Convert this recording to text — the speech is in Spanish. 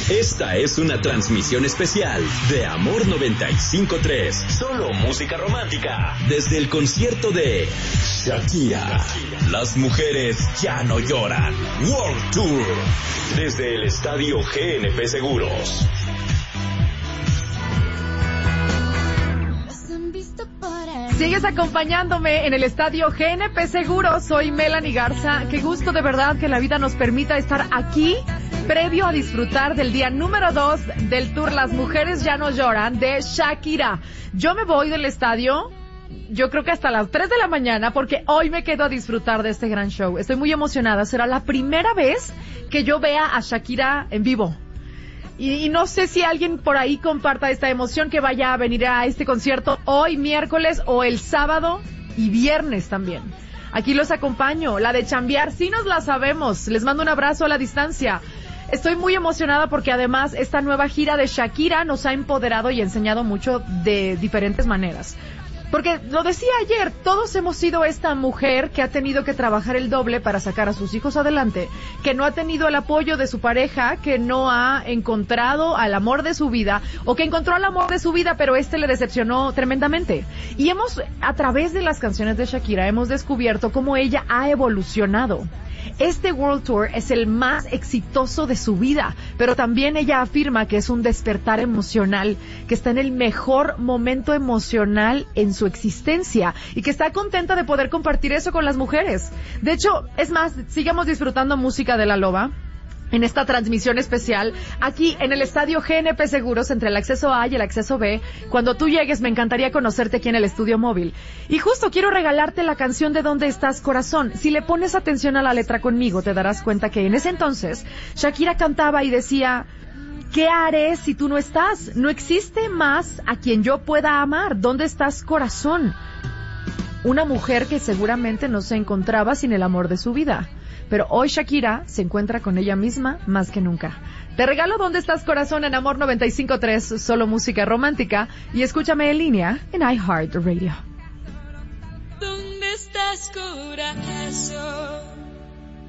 Esta es una transmisión especial de Amor 95.3. Solo música romántica. Desde el concierto de Shakira. Las mujeres ya no lloran. World Tour. Desde el estadio GNP Seguros. Sigues acompañándome en el estadio GNP Seguros. Soy Melanie Garza. Qué gusto de verdad que la vida nos permita estar aquí previo a disfrutar del día número 2 del tour Las Mujeres Ya No Lloran de Shakira. Yo me voy del estadio, yo creo que hasta las 3 de la mañana, porque hoy me quedo a disfrutar de este gran show. Estoy muy emocionada. Será la primera vez que yo vea a Shakira en vivo. Y no sé si alguien por ahí comparta esta emoción, que vaya a venir a este concierto hoy, miércoles, o el sábado y viernes también. Aquí los acompaño. La de chambear, sí nos la sabemos. Les mando un abrazo a la distancia. Estoy muy emocionada porque además esta nueva gira de Shakira nos ha empoderado y enseñado mucho de diferentes maneras. Porque lo decía ayer, todos hemos sido esta mujer que ha tenido que trabajar el doble para sacar a sus hijos adelante, que no ha tenido el apoyo de su pareja, que no ha encontrado al amor de su vida, o que encontró al amor de su vida, pero le decepcionó tremendamente. Y a través de las canciones de Shakira, hemos descubierto cómo ella ha evolucionado. Este World Tour es el más exitoso de su vida, pero también ella afirma que es un despertar emocional, que está en el mejor momento emocional en su existencia y que está contenta de poder compartir eso con las mujeres. De hecho, es más, sigamos disfrutando música de La Loba en esta transmisión especial, aquí en el estadio GNP Seguros, entre el acceso A y el acceso B. Cuando tú llegues, me encantaría conocerte aquí en el estudio móvil. Y justo quiero regalarte la canción de ¿Dónde estás, corazón? Si le pones atención a la letra conmigo, te darás cuenta que en ese entonces Shakira cantaba y decía: ¿qué haré si tú no estás? No existe más a quien yo pueda amar. ¿Dónde estás, corazón? Una mujer que seguramente no se encontraba sin el amor de su vida. Pero hoy Shakira se encuentra con ella misma más que nunca. Te regalo ¿Dónde estás, corazón? En Amor 95.3, solo música romántica. Y escúchame en línea en iHeartRadio. ¿Dónde estás, corazón?